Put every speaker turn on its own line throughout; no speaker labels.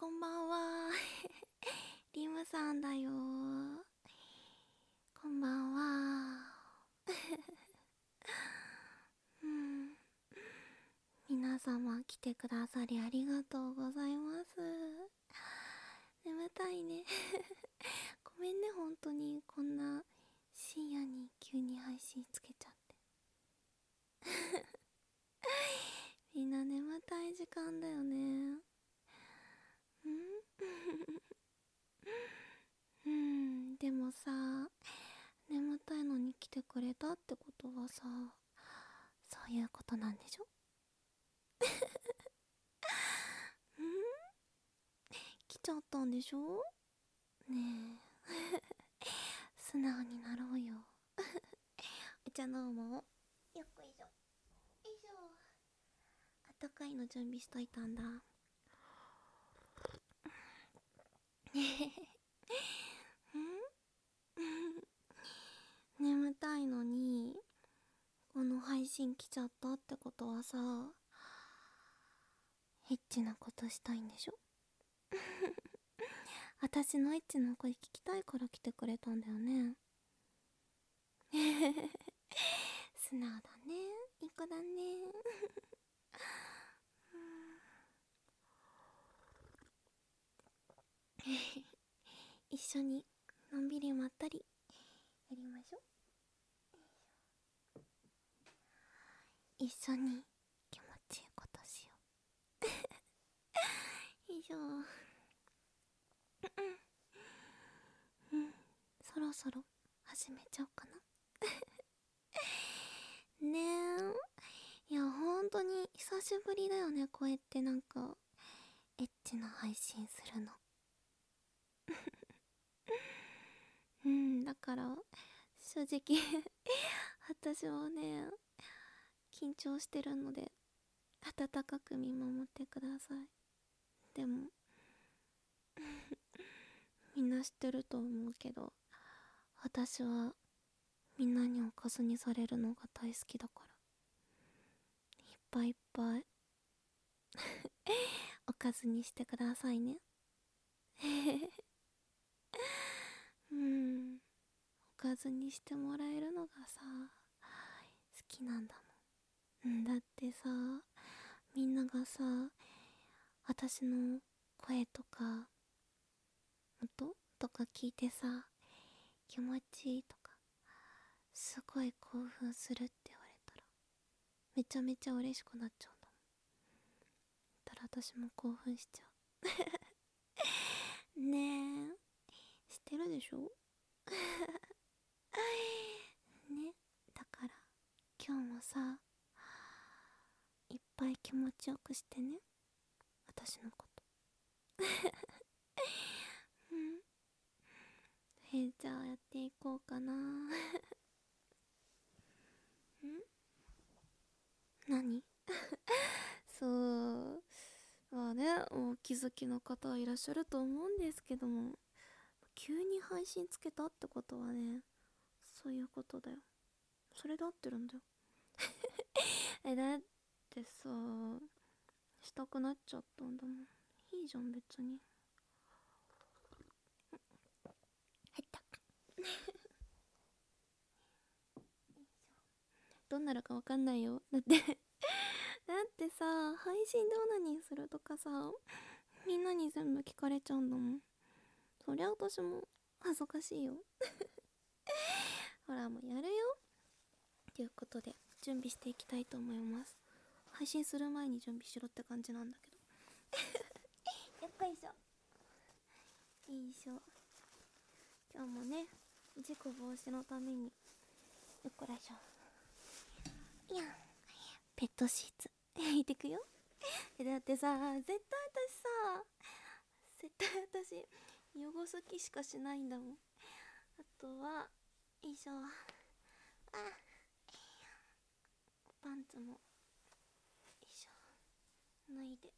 こんばんは。リムさんだよ。こんばんは。うん。皆様来てくださりありがとうございます。眠たいね。ごめんね、本当にこんな深夜に急に配信つけちゃって。みんな眠たい時間だよね。でもさ、眠たいのに来てくれたってことはさ、そういうことなんでしょ？来ちゃったんでしょ？ねえ、素直になろうよ。お茶飲もう。よっこいしょ。よいしょ。あったかいの準備しといたんだ。眠たいのにこの配信来ちゃったってことはさ、エッチなことしたいんでしょ？私のエッチな声聞きたいから来てくれたんだよね。素直だね、いい子だね。一緒にのんびりまったりやりましょう。一緒に気持ちいいことしよう。よいしょ。そろそろ始めちゃおうかな。ねえ、いや本当に久しぶりだよね、こうやってなんかエッチな配信するの。だから正直私もね、緊張してるので温かく見守ってください。でもみんな知ってると思うけど、私はみんなにおかずにされるのが大好きだから、いっぱいいっぱいおかずにしてくださいね。おかずにしてもらえるのがさ、好きなんだもん。だってさ、みんながさ、私の声とか音とか聞いてさ、気持ちいいとか、すごい興奮するって言われたら、めちゃめちゃ嬉しくなっちゃうんだもん。だから私も興奮しちゃう。ねえ、知ってるでしょ？ね、だから今日もさ、いっぱい気持ちよくしてね、私のこと。じゃあやっていこうかな。何？そう、まあね、お気づきの方はいらっしゃると思うんですけども、急に配信つけたってことはね、そういうことだよ。それで合ってるんだよ。だってさ、したくなっちゃったんだもん。いいじゃん別に。入った。どんなるかわかんないよ。だってだってさ、配信でオナニーするとかさ、みんなに全部聞かれちゃうんだもん。そりゃ私も恥ずかしいよ。ほらもうやるよ。ということで準備していきたいと思います。配信する前に準備しろって感じなんだけど。よっこいしょ。よいしょ。今日もね、事故防止のためによっこらしょ。いや、ペットシーツ引いてくよ。だってさ、絶対私汚す気しかしないんだもん。あとはよいしょ、パンツもよいしょ脱いで、よ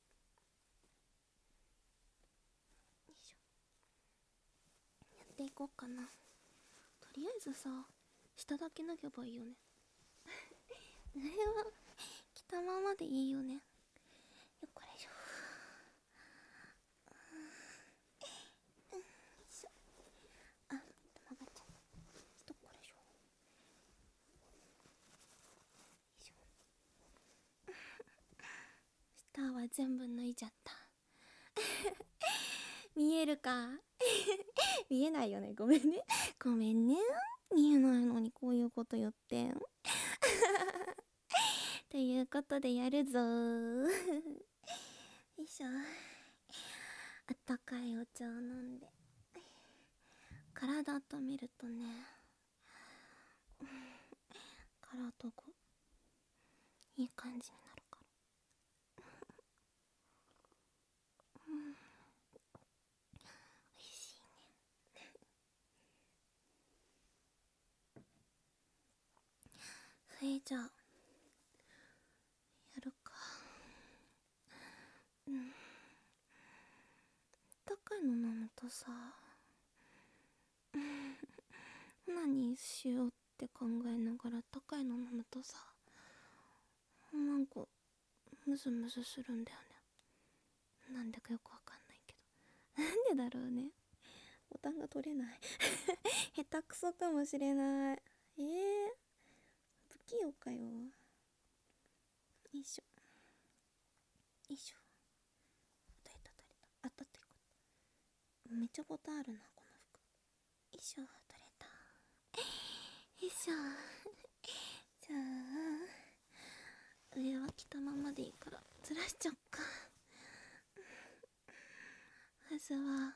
いしょ、やっていこうかな。とりあえずさ、下だけ脱げばいいよね。上は着たままでいいよね。よっこらしょ。 ターは全部脱いじゃった見えるか見えないよね、ごめんねごめんね、見えないのにこういうこと言ってということでやるぞよいしょ、あったかいお茶を飲んで体温めるとね、体がいい感じになるから、おいしいねそれじゃあやるか。高いの飲むとさ、何しようって考えながら高いの飲むとさ、なんかムズムズするんだよね。なんでかよくわかんないけど、なんでだろうね。ボタンが取れない下手くそかもしれない。不器用かよ。よいしょよいしょ、取れた取れた、当たってよかった。めっちゃボタンあるなこの服。よいしょ、取れた。よいしょじゃあ上は着たままでいいからずらしちゃおっか。まずは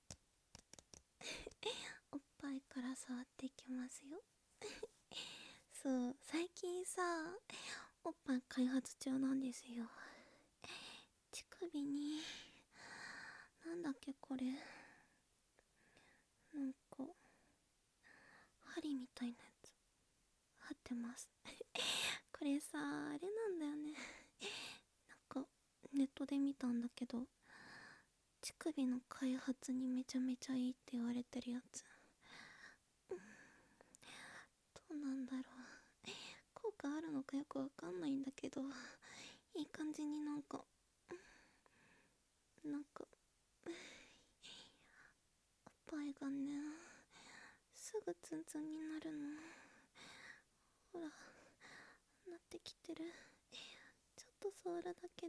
おっぱいから触っていきますよそう、最近さ、おっぱい開発中なんですよ。乳首になんだっけこれ、なんか針みたいなやつ貼ってますこれさ、あれなんだよねなんかネットで見たんだけど、乳首の開発にめちゃめちゃいいって言われてるやつ。どうなんだろう、効果あるのかよくわかんないんだけど、いい感じになんかおっぱいがね、すぐツンツンになるの。ほら、なってきてる。ちょっと触るだけで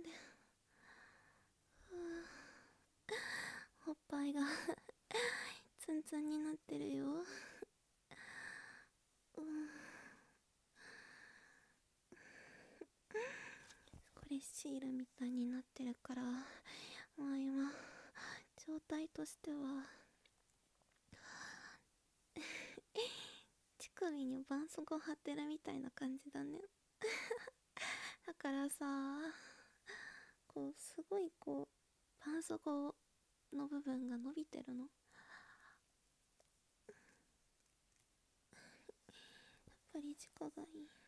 おっぱいがツンツンになってるよ。これシールみたいになってるから、まあ今状態としては乳首に絆創膏貼ってるみたいな感じだねだからさ、こうすごいこう絆創膏の部分が伸びてるの。やっぱり自己がいい。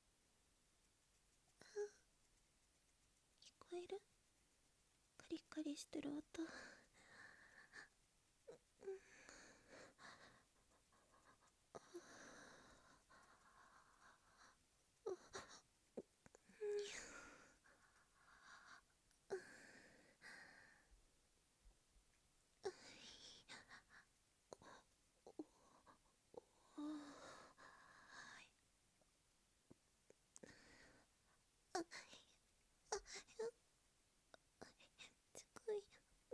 聞こえる？カリカリしてる音。すごい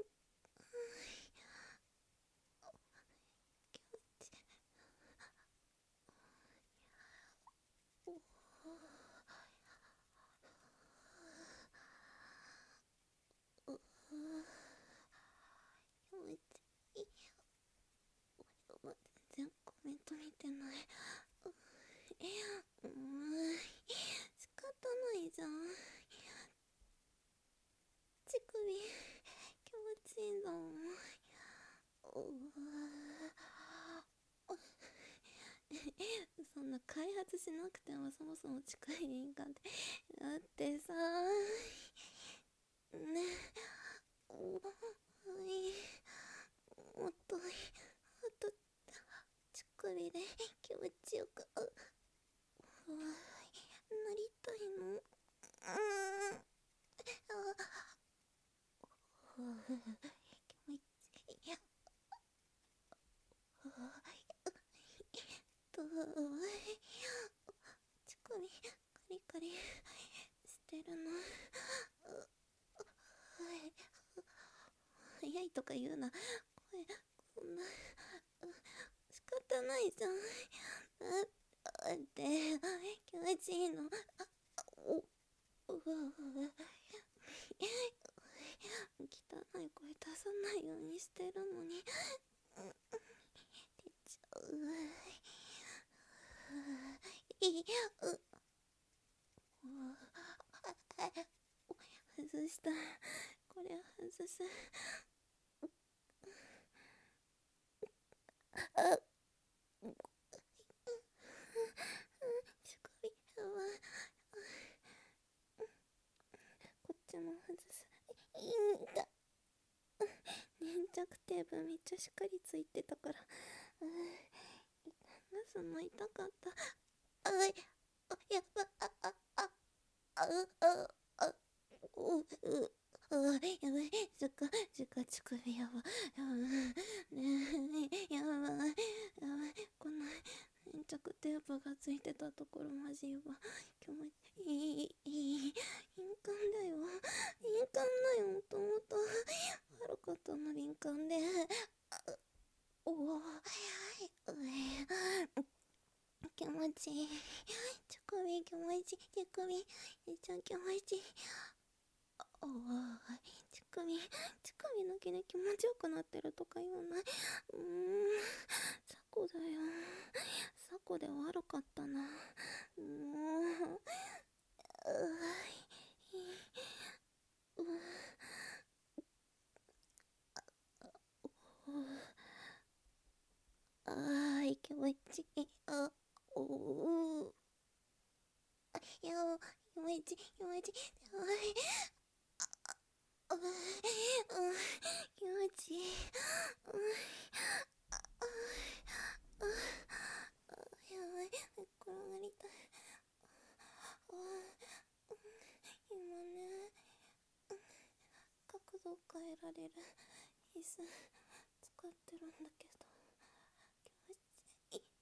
全然コメント見てない。仕方ないじゃん。乳首気持ちいいんだもん。そんな開発しなくてもそもそも乳首いいかって。だってさね、もっと乳首で気持ちよくなりたいの。気持ちいい。乳首カリカリしてるの。 とか言うな。声、そんな、仕方ないじゃん。だって、気持ちいいの。うわ汚い声出さないようにしてるのに。出ちゃう。外した。これ外す。すごい。こっちも外す。いいんだ。粘着テープめっちゃしっかりついてたから。出すの痛かった。やば。やばい。乳首やば。やばい。この粘着テープがついてたところマジやば。気持ちいい。印鑑だよ。印鑑だよ。もともと悪かったの、敏感で。気持ちいい。乳首気持ちいい。乳首めっちゃ気持ちいい。乳首の毛で気持ちよくなってるとか言わない。サコだよ。サコで悪かったな。気持ちいい。気持ちいい。気持ちいい。気持ちいい。やばい、転がりたい。今ね、角度変えられる椅子使ってるんだけど、気持ちいい。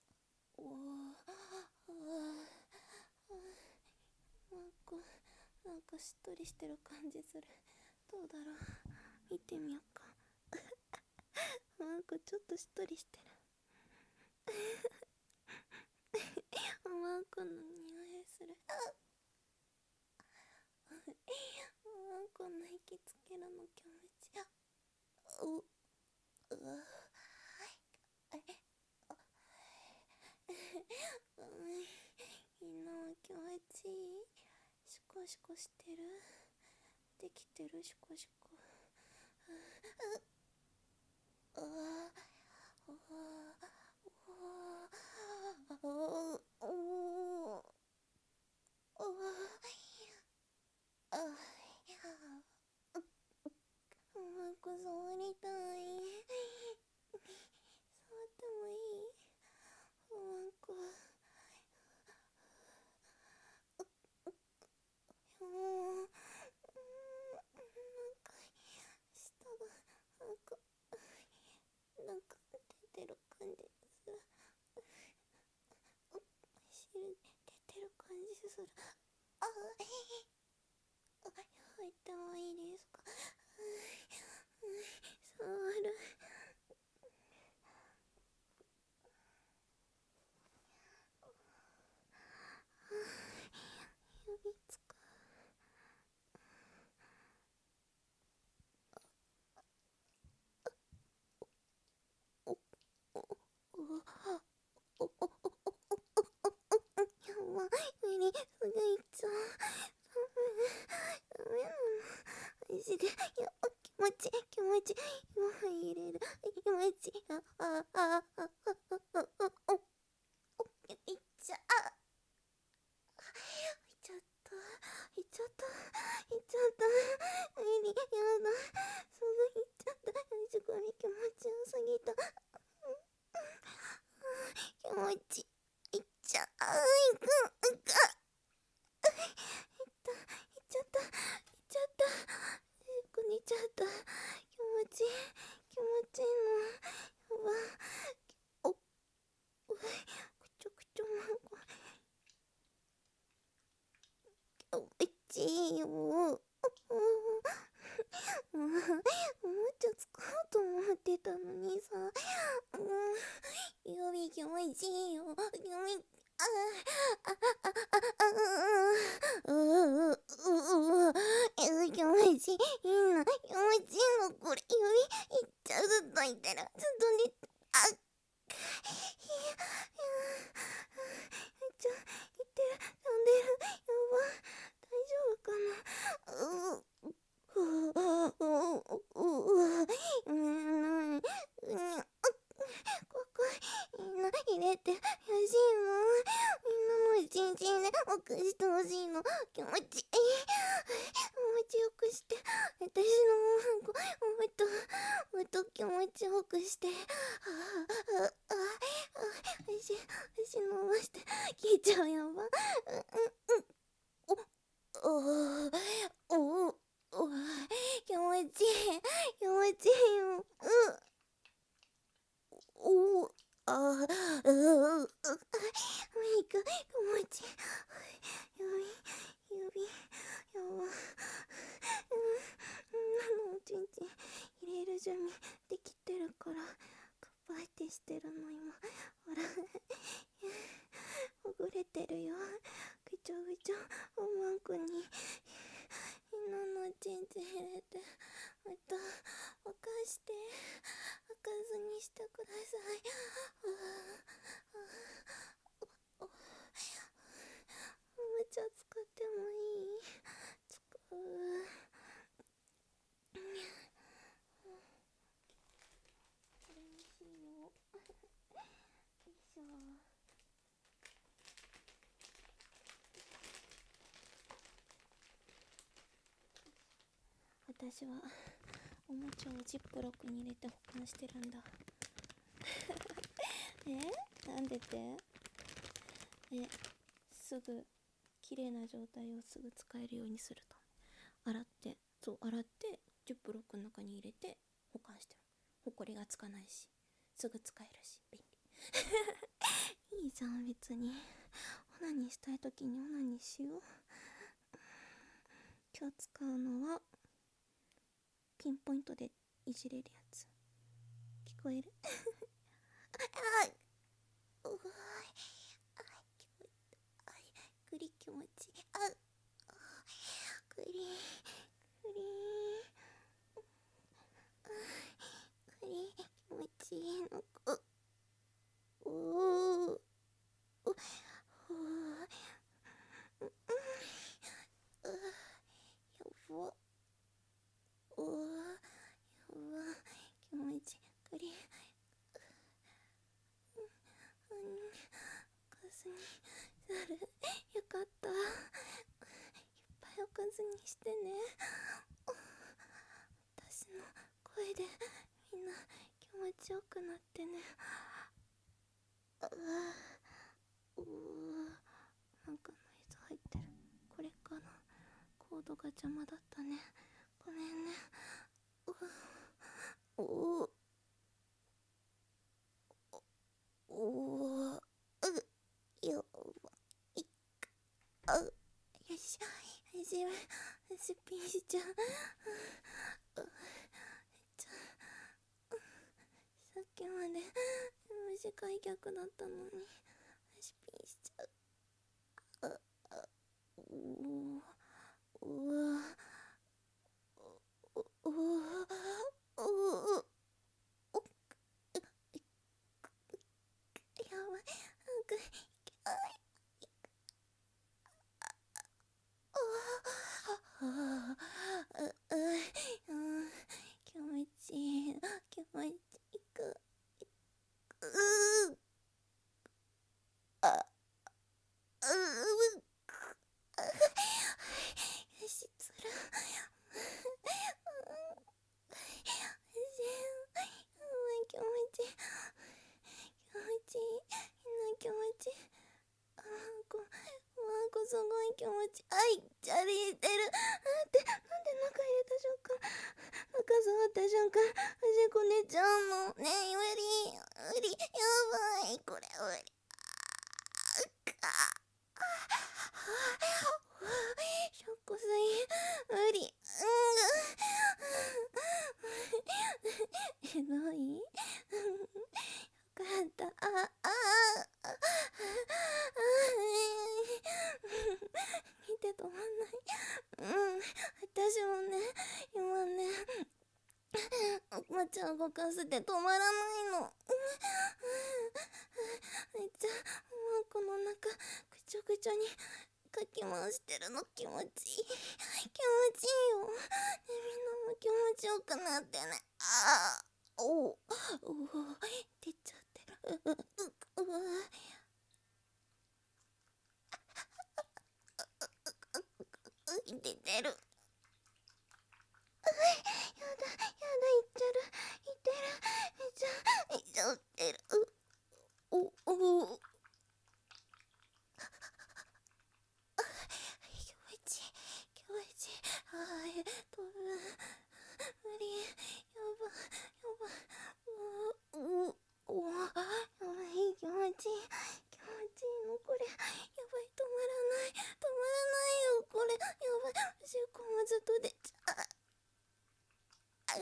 なんかしっとりしてる感じする。どうだろう、見てみようか。なんかちょっとしっとりしてる。マークの匂いする。マークの引きつけるの気持ちいい。みんなは気持ちいい？シコシコしてる？できてる？シコシコ。触りたい。触ってもいい？なんか舌がなんか出てる感じする。汁出てる感じする。入ってもいいですか？触る。指つか。やばい、無理、すぐ行っちゃう。ダメなのマジで。やば、気持ちいい。今入れる。気持ちいい。いっちゃ無理、やだ。すぐ行っちゃった。すごい気持ちよすぎた。気持ちいっちゃう。いっちゃった。こにちゃった。気持ちいいの。やば。くちょくちょ気持ちいいよ。 しいな、気持ちいいの、これ。指いっちゃう、ずっといってる。ずっとね、あっ。めっちゃいってる、飛んでる。やば、大丈夫かな。みんな入れてほしいの。みんなの一日で奥してほしいの。気持ちいい。もうちよくして。私のもっと気持ちよくして。足伸ばして聞いちゃう。やば。気持ちいい。気持ちいいよ。メイク気持ちいい。指やば。のちんちん入れる準備できてるからカッパイテしてるの今。ほらほぐれてるよ。ぐちょぐちょおまんこにみんなのちんちん入れてまた沸かして開かずにしてください。おもちゃ使ってもいい？使う。これにしよう。よいしょ。私はおもちゃをジップロックに入れて保管してるんだ。なんでってすぐ綺麗な状態をすぐ使えるようにすると。洗ってジップロックの中に入れて保管してる。ほこりがつかないしすぐ使えるし便利。いいじゃん別に。オナニーしたい時にオナニーしよう。今日使うのはピンポイントでいじれるやつ。聞こえる？グリ気持ちいい。グリ気持ちいいの。気持ちグリおかずになる。よかった。いっぱいおかずにしてね。私の声でみんな気持ちよくなってね。なんかノイズ入ってる。これかな。コードが邪魔だったね。ごめんね。よし、足ピンしちゃう。さっきまで短い逆だったのに足ピンしちゃう。やばい。気持ちいい。気持ちいく。よし、つる。気持ちいい。気持ちいい。すごい気持ちいい。じゃりてる。なんで中入れた瞬間、中触った瞬間、端っこ寝ちゃうの。ねえ、無理。やばい。これ無理。ショックすぎ。無理。どい？よかった。見て止まんない。私もね、 今ねおもちゃ動かせて止まらないの。めっちゃマンコの中ぐちょぐちょにかき回してるの気持ちいい。気持ちいいよ。ね、みんなも気持ちよくなってね。ああ、おお、出ちゃってる。出てる。やだ、いっちゃる。いってる。めっちゃ売ってる。気持ちいい。飛ぶ。無理。やば。やばい、気持ちいいのこれ。やばい、止まらないよこれ。やばい、おしっこもずっと出ちゃう。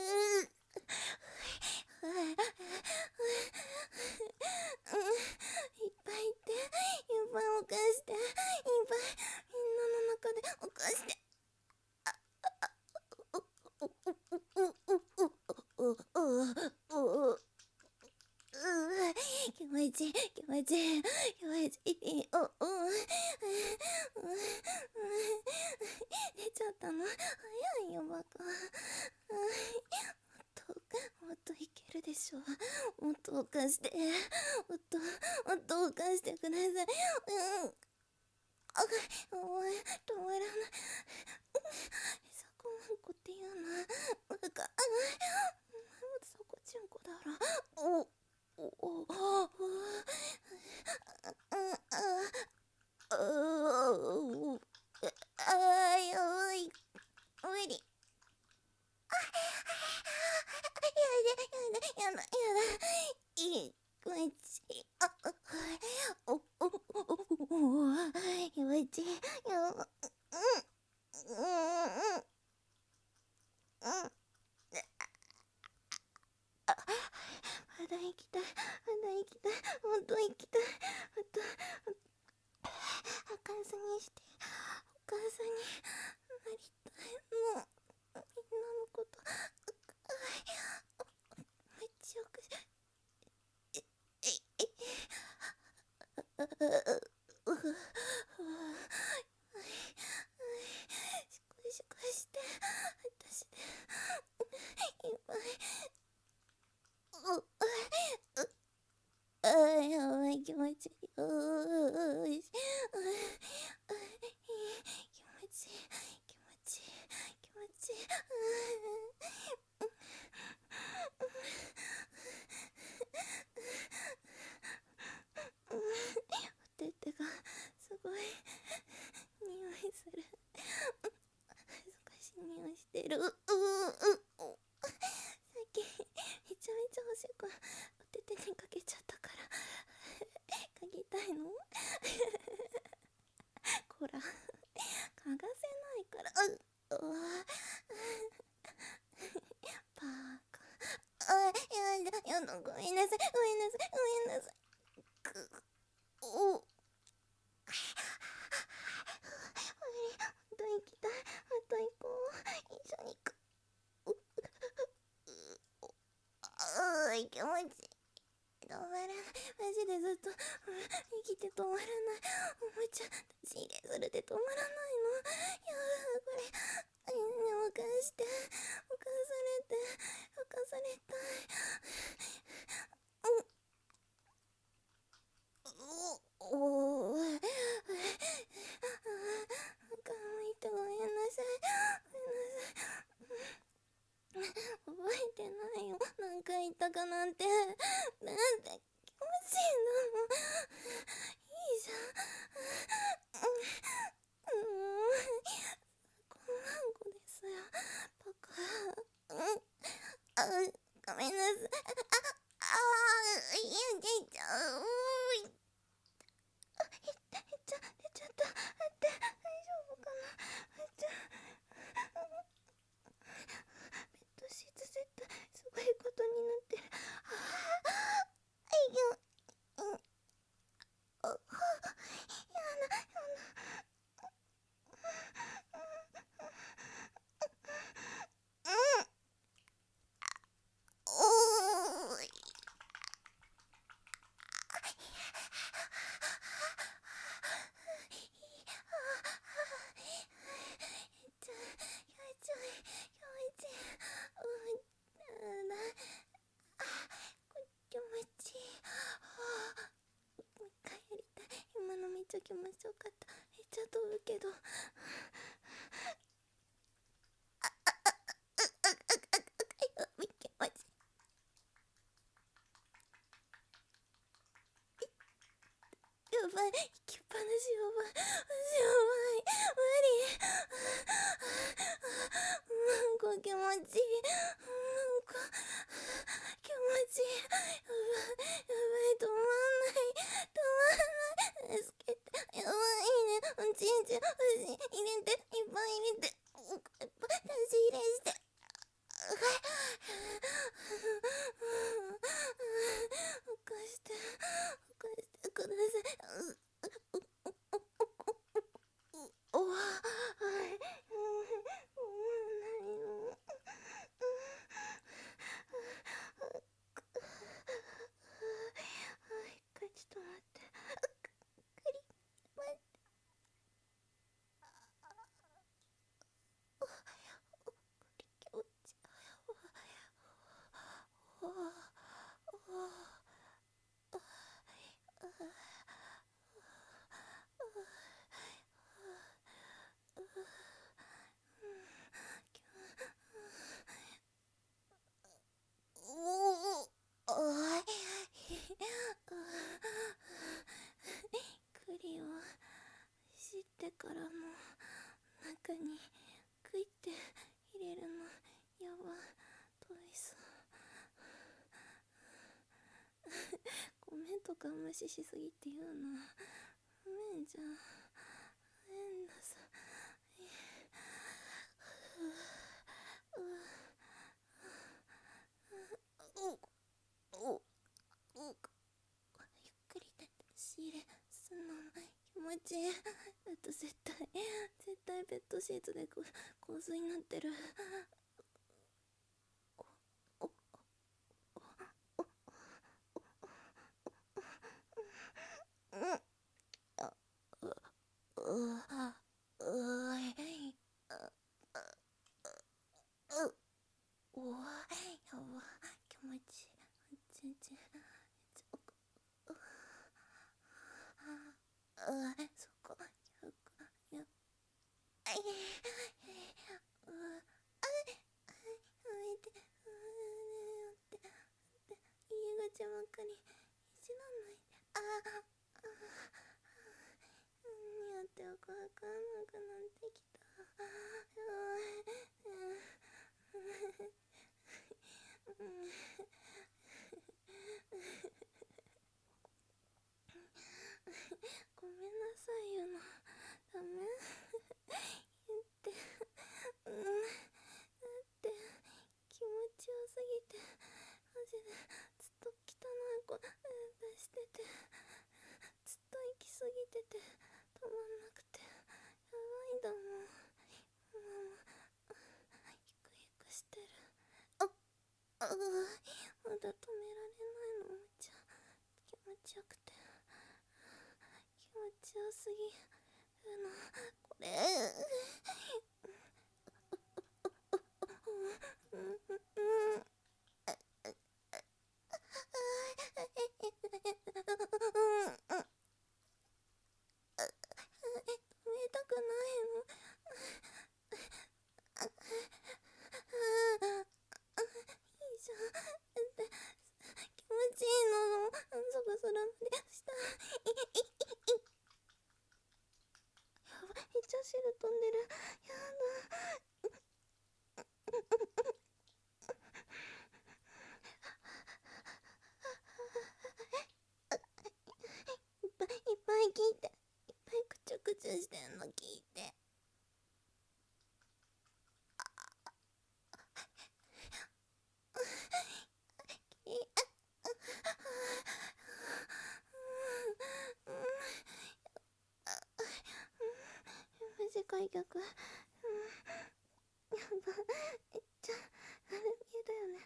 いっぱいいっていっぱいおかしていっぱいみんなの中でおかして気持ちいい出ちゃったの早いよバカ。もっといけるでしょ。もっとおかしてもっとおかしてください。お前止まらない。そこまんこって言うなバカ。お前もそこちんこだろ。やばい無理。やだいい気持ちいい。気持ちいい。まだ行きたいもっと行きたい。お母さんにしてお母さんになりたいの。みんなのことめっちゃよくしこして私でいっぱいやばい気持ちいい。気持ちいい。おててがすごい匂いする。恥ずかしい匂いしてる。さっきめちゃめちゃおしっこおててにかけちゃったからかぎたいのこら嗅がせないからバカ。やだごめんなさい。おまた行きたい。また行こう。一緒に行く。気持ちいい。止まらない。マジでずっと生きて止まらない。おもちゃ出し入れするって止まらないの。やだこれ。みんなおかしておかされたい。顔見てごめんなさい。覚えてないよ。何回言ったかなんて。なんて気持ちいいんだもん。いいじゃん。こんなんこですよ。バカ。ごめんなさい。いや出ちゃう。出ちゃった。待って、大丈夫かな。ベッドシーツ絶対すごいことになってる。 かった。めっちゃ飛ぶけど。みっけまち。やばい、行きっぱなしやばい。無理。気持ちいい。気持ちいい。やばい、止まんない。助けて。やばいね。ちんちん、入れて、いっぱい入れて。出し入れして。起こしてください。おわ、はい。何の。一回ちょっと待って。待って。気持ちいい。栗を知ってからも中にクイって入れるのやば飛びそう。ごめんとか無視しすぎて言うな。ごめんじゃん。ごめんなさい。ゆっくりで仕入れすんの気持ちいい。絶対ベッドシーツで洪水になってる。やば気持ちいい。全然そこやあい家が邪魔かに石なんないで。何やってるかわかんなくなってきた。ごめんなさいよな。ダメ言ってだって気持ちよすぎてマジでずっと汚い声出してて、ずっと行き過ぎてて止まんなくてやばいんだもん。ヒクヒクしてる。まだ止められないの。めっちゃ気持ちよくて気持ちよすぎるのこれ。止めたくないの。いいじゃん。気持ちいいの。満足するまでしたやばい、めっちゃ汁飛んでる。やだ。いっぱい聞いて。いっぱいくちゅくちゅしてんの聞いて。マジ開脚。やばめっちゃあれ見えだよね。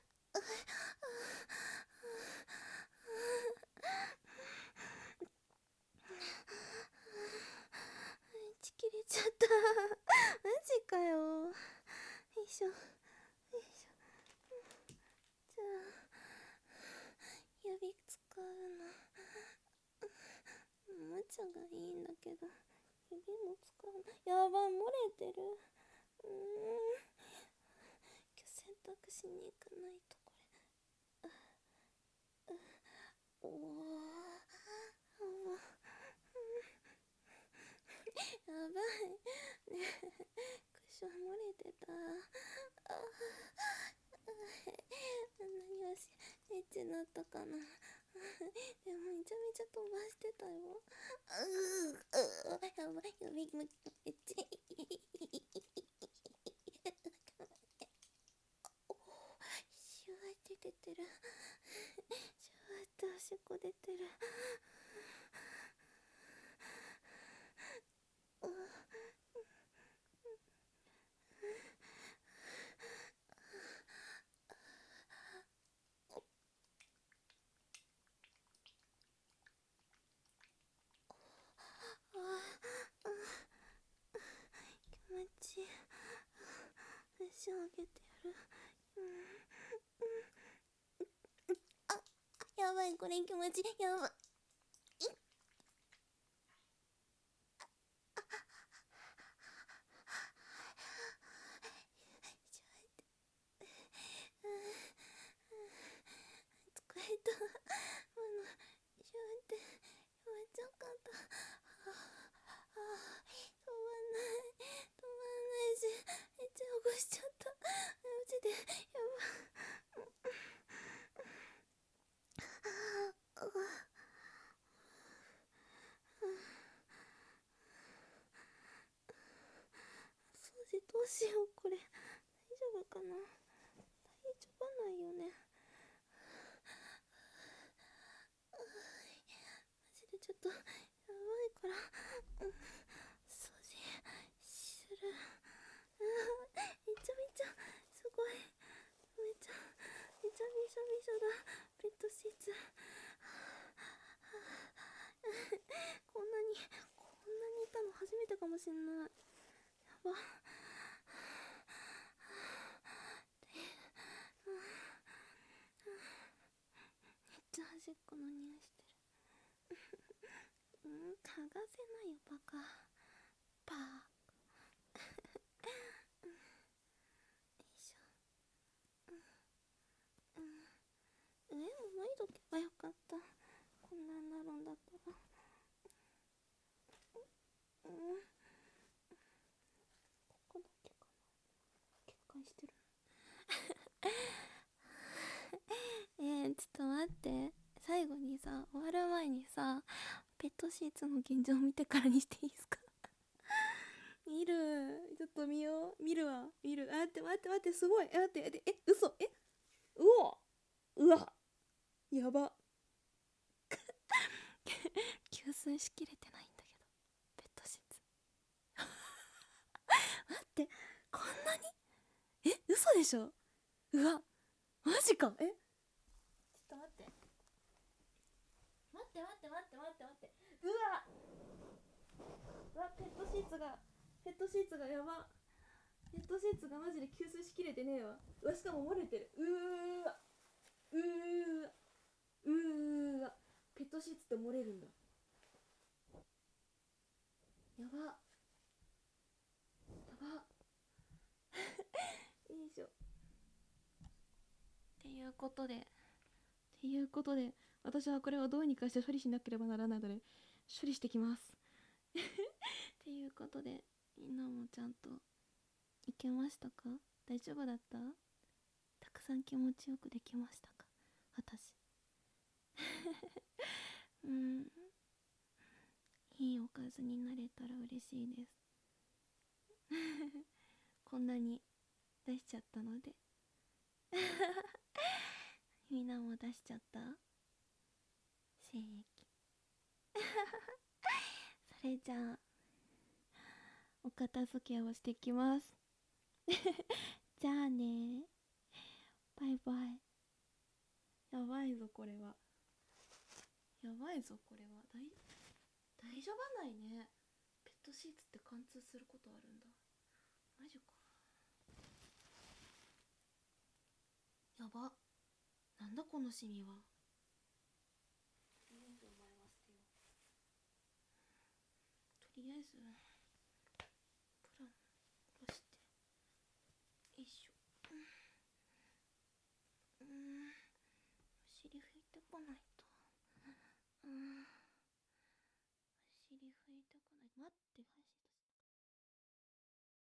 ち切れちゃったマジかよ。よいしょよいしょ。じゃあ指使うの。 もちゃがいいんだけど指も使うな。やばい、漏れてる。今日洗濯しに行かないと。これおおやばいね。クッション漏れてた。何をしエッチだったかな。でもめちゃめちゃ飛ばしてたよ。やばい、指めっちゃシュワって出てる。シュワっておしっこ出てる。気持ちいい。足上げてやる。やばい、これ気持ちいい。やばい。疲れた。シュワってやめちゃかった。止まんないし、めっちゃ起こしちゃった。マジでやば。掃除どうしよう、これ大丈夫かな。大丈夫ないよね。マジでちょっとやばいから、掃除する。めちゃめちゃすごい。めちゃびしょびしょだ。ベッドシーツ。こんなにいたの初めてかもしんない。やば。めっちゃ端っこの匂いしてる。嗅がせないよバカ。パー。よいしょ。上も脱いどけばよかった。こんなんなるんだったら。ここだけかな。決壊してる。ちょっと待って。最後にさ、終わる前にさ、ペットシーツの現状見てからにしていいですか？見る。ちょっと見よう。見るわ。見る。待って、すごい。待って、嘘。うわ。やば。吸水しきれてないんだけど。ペットシーツ。待って、こんなに？嘘でしょ？うわ、マジか。ちょっと待って。うわ、ペットシーツがやば。ペットシーツがマジで吸水しきれてねえわ。うわ、しかも漏れてる。ペットシーツって漏れるんだ。やば。よいしょ。っていうことで、私はこれをどうにかして処理しなければならないので、処理してきます。っていうことで、みんなもちゃんといけましたか？大丈夫だった？たくさん気持ちよくできましたか？私。いいおかずになれたら嬉しいです。こんなに出しちゃったので。みんなも出しちゃった？精液。それじゃあお片付けをしてきます。じゃあね、バイバイ。やばいぞこれは。大丈夫ないね。ペットシーツって貫通することあるんだ。マジか。やば。なんだこのシミは。 りあえずプラン下ろして、よいしょ。お尻拭いてこないと。お尻拭いてこないと。待って、配信として